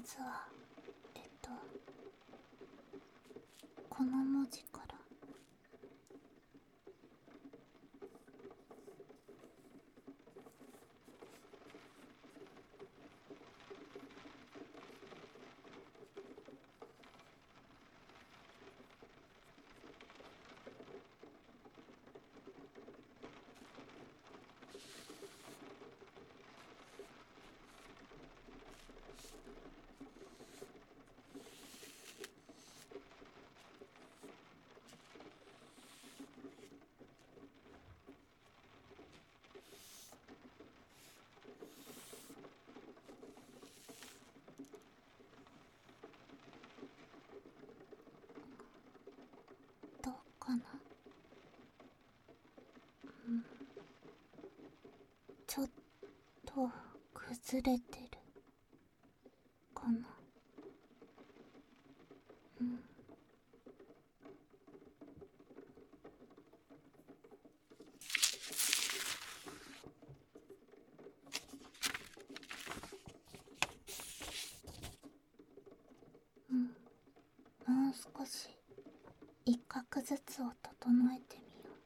ずはこの文字から。どうかな。ちょっと崩れてるかな。もう少し一画ずつを整えてみよ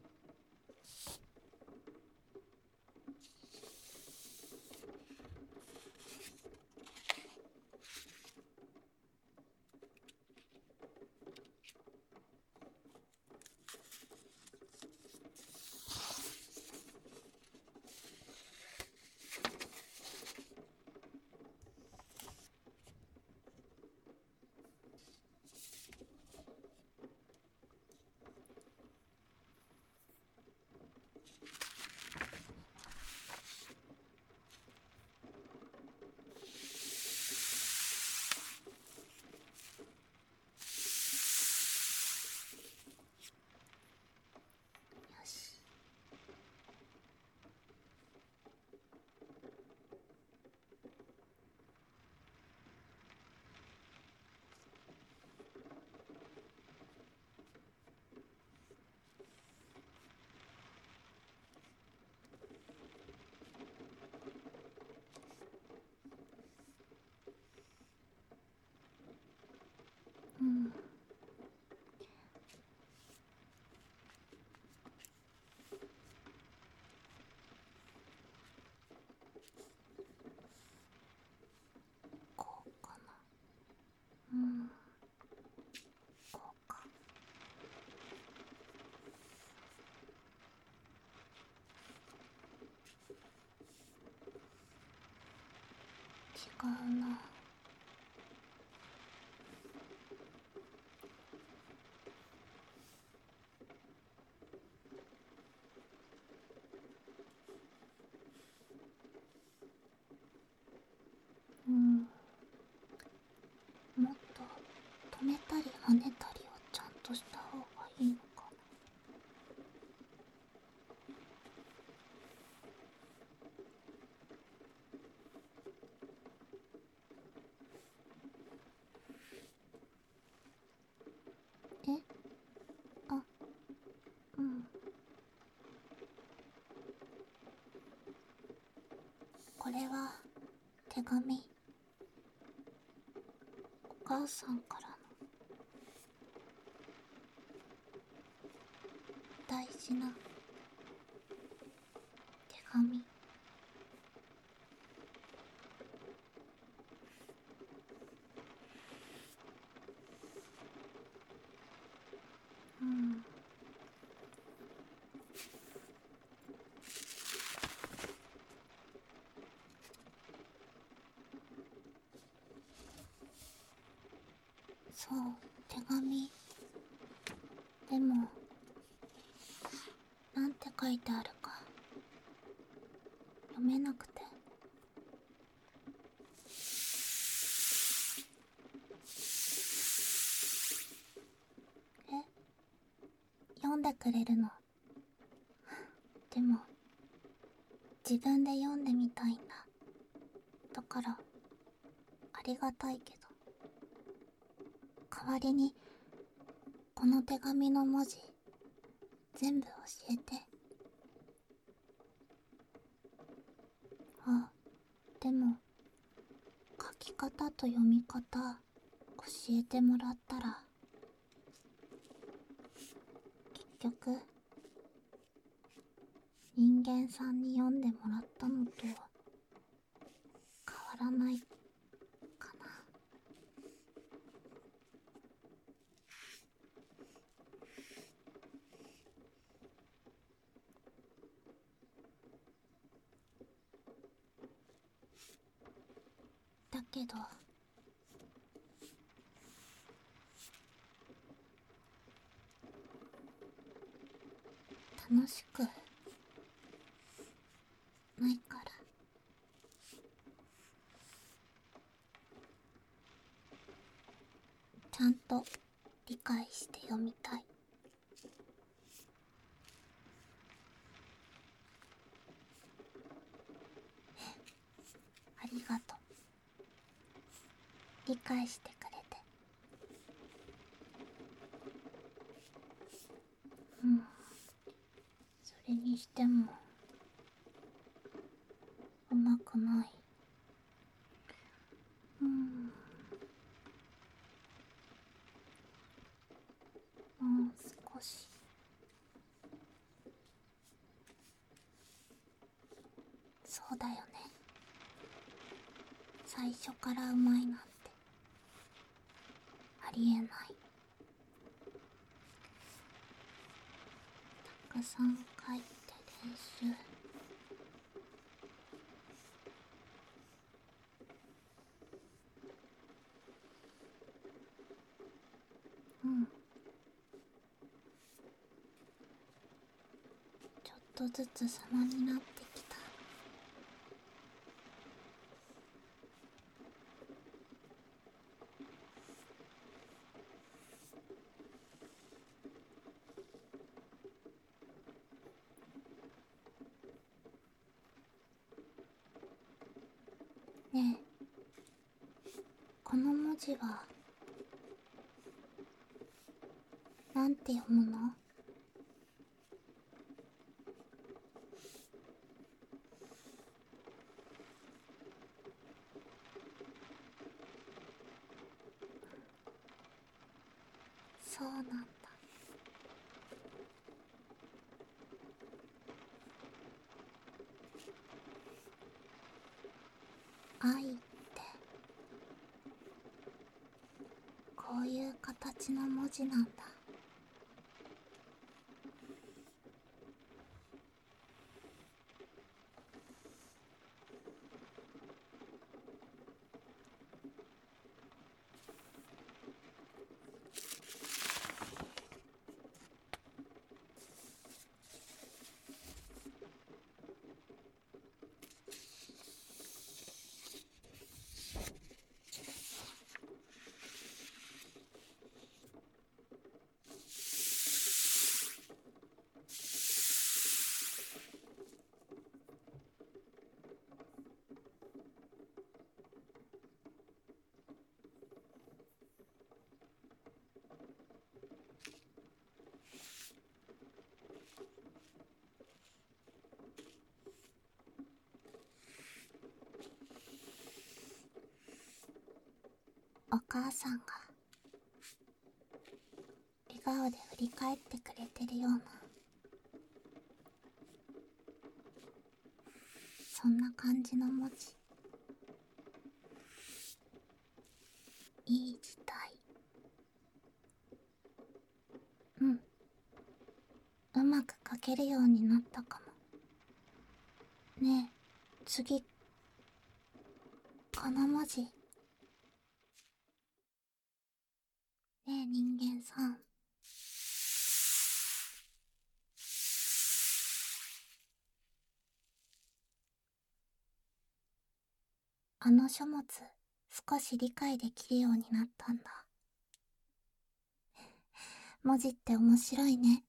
う。よし。こうかな。こうか。違うな。もっと止めたり跳ねたりをちゃんとした方がいいのかな。え、あ、これは手紙。お母さんからの大事な手紙。そう、手紙。でもなんて書いてあるか読めなくて。読んでくれるの。でも自分で読んでみたいんだ。だからありがたいけど、代わりにこの手紙の文字全部教えて。あ、でも書き方と読み方教えてもらったら、結局人間さんに読んでもらったのと変わらないかな。だけど楽しくないから。ちゃんと理解して読みたい。ありがとう、理解してくれて。うん、それにしてもうまくない。もう少し。そうだよね、最初からうまいなんてありえない。たくさん書いて練習。うん、ちょっとずつ様になってきた。ねえ、この文字はなんて読むの？そうなんだ。愛ってこういう形の文字なんだ。お母さんが笑顔で振り返ってくれてるような、そんな感じの文字。いい字体。うん、うまく書けるようになったかも。ねえ、次この文字。ねえ人間さん、あの書物少し理解できるようになったんだ。文字って面白いね。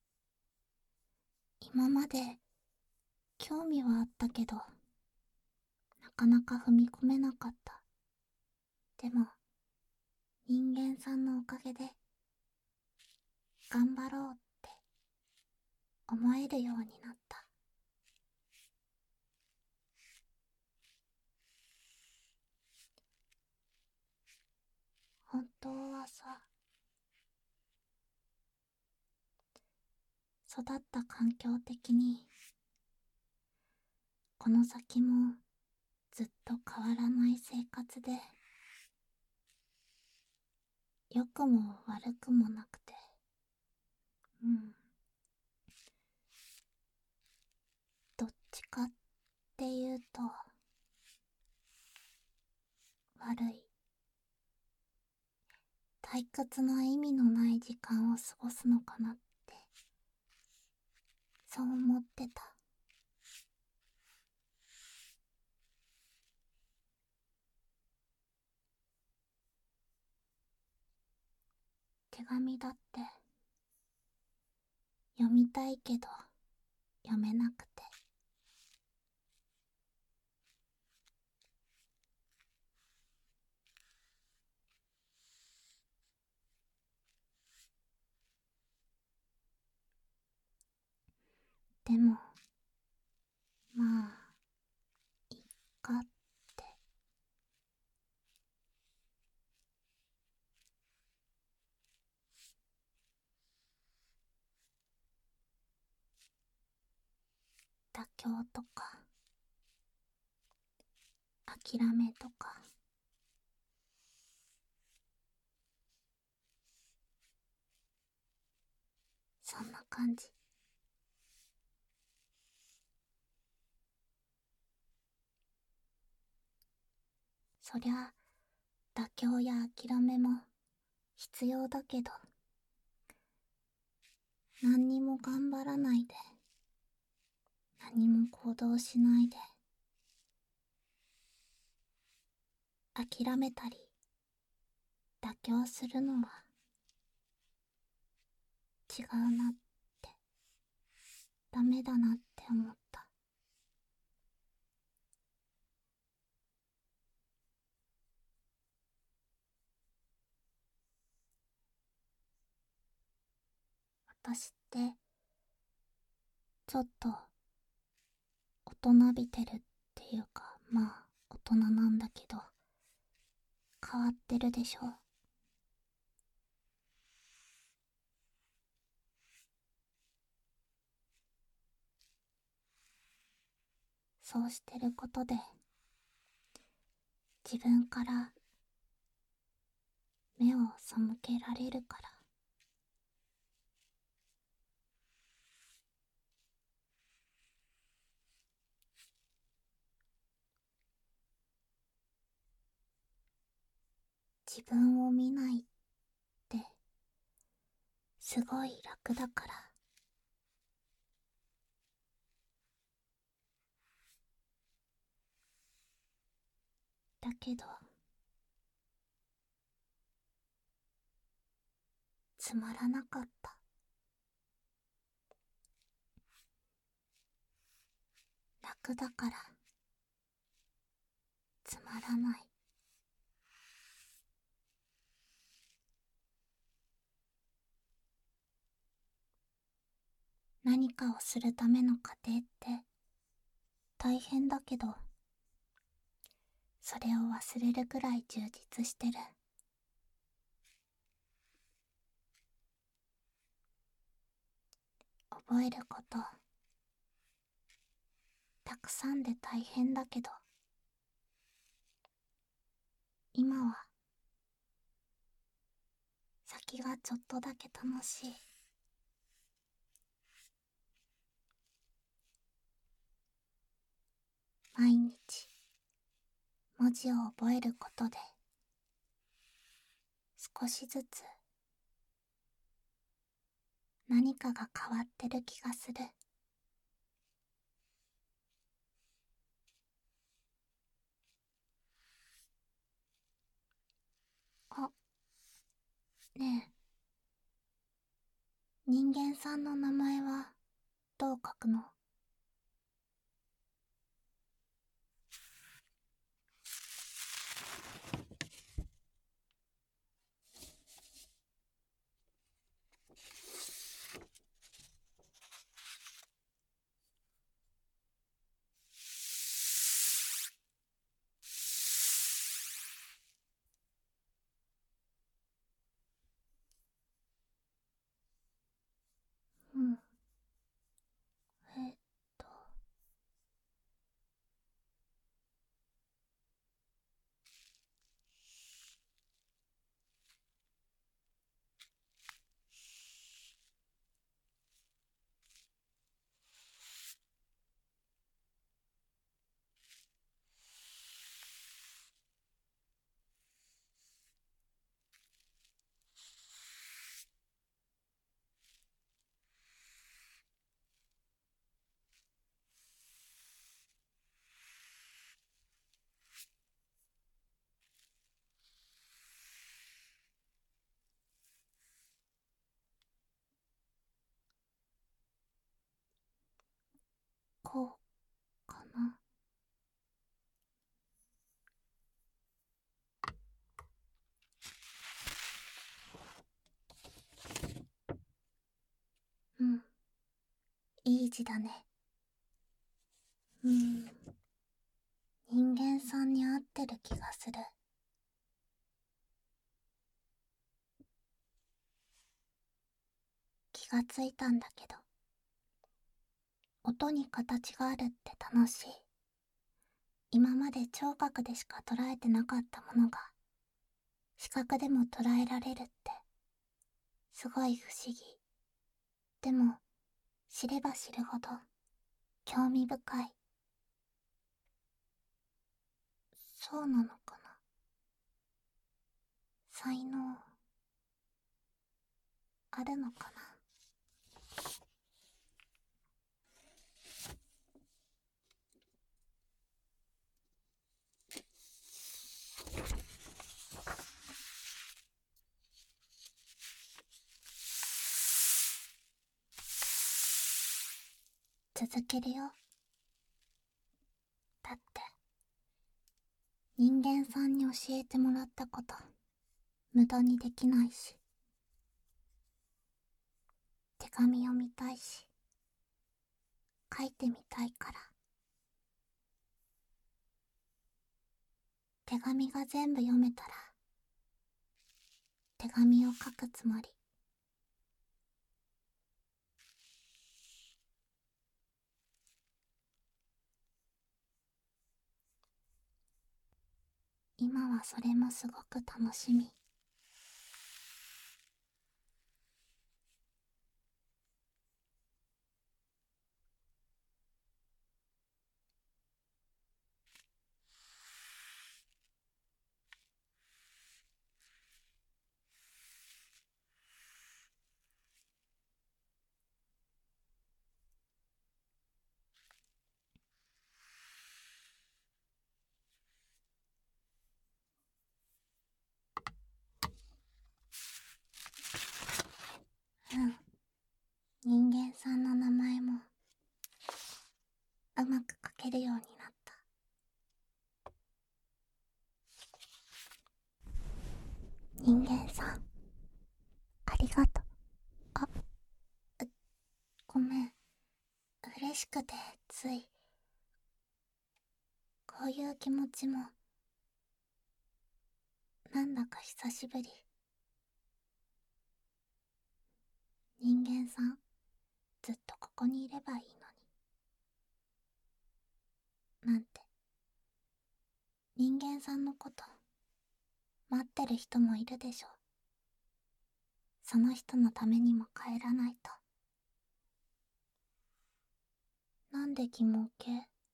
今まで興味はあったけど、なかなか踏み込めなかった。でも人間さんのおかげで頑張ろうって思えるようになった。 本当はさ、育った環境的にこの先もずっと変わらない生活で、良くも悪くもなくて、どっちかっていうと悪い、退屈な意味のない時間を過ごすのかなって、そう思ってた。手紙だって読みたいけど読めなくて、でもまあいっかって。妥協とか諦めとか、そんな感じ。そりゃ妥協や諦めも必要だけど、何にも頑張らないで、何も行動しないで諦めたり妥協するのは違うなって、ダメだなって思った。私ってちょっと大人びてるっていうか、まあ大人なんだけど変わってるでしょ。そうしてることで自分から目を背けられるから。自分を見ないってすごい楽だから。だけどつまらなかった。楽だからつまらない。何かをするための過程って大変だけど、それを忘れるくらい充実してる。覚えることたくさんで大変だけど、今は先がちょっとだけ楽しい。毎日文字を覚えることで少しずつ何かが変わってる気がする。あ、ねえ、人間さんの名前はどう書くの？ いい字だね。人間さんに合ってる気がする。気がついたんだけど、音に形があるって楽しい。今まで聴覚でしか捉えてなかったものが視覚でも捉えられるってすごい不思議。でも知れば知るほど興味深い。そうなのかな。才能あるのかな。続けるよ。だって人間さんに教えてもらったこと無駄にできないし、手紙読みたいし、書いてみたいから。手紙が全部読めたら手紙を書くつもり。今はそれもすごく楽しみ。人間さんの名前もうまく書けるようになった。人間さん、ありがとう。あ、ごめん。嬉しくてつい。こういう気持ちもなんだか久しぶり。人間さん、ずっとここにいればいいのに。なんて。人間さんのこと待ってる人もいるでしょ。その人のためにも帰らないと。なんで疑問系？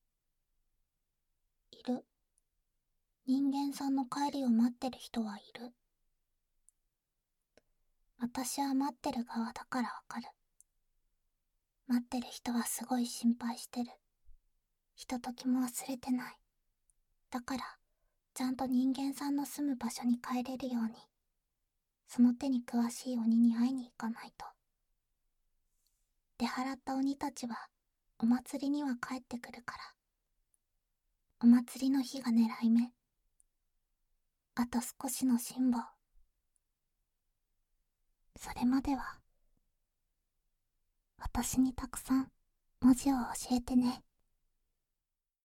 いる。人間さんの帰りを待ってる人はいる。私は待ってる側だからわかる。待ってる人はすごい心配してる。ひとときも忘れてない。だからちゃんと人間さんの住む場所に帰れるように、その手に詳しい鬼に会いに行かないと。出払った鬼たちはお祭りには帰ってくるから。お祭りの日が狙い目。あと少しの辛抱。それまでは私にたくさん文字を教えてね。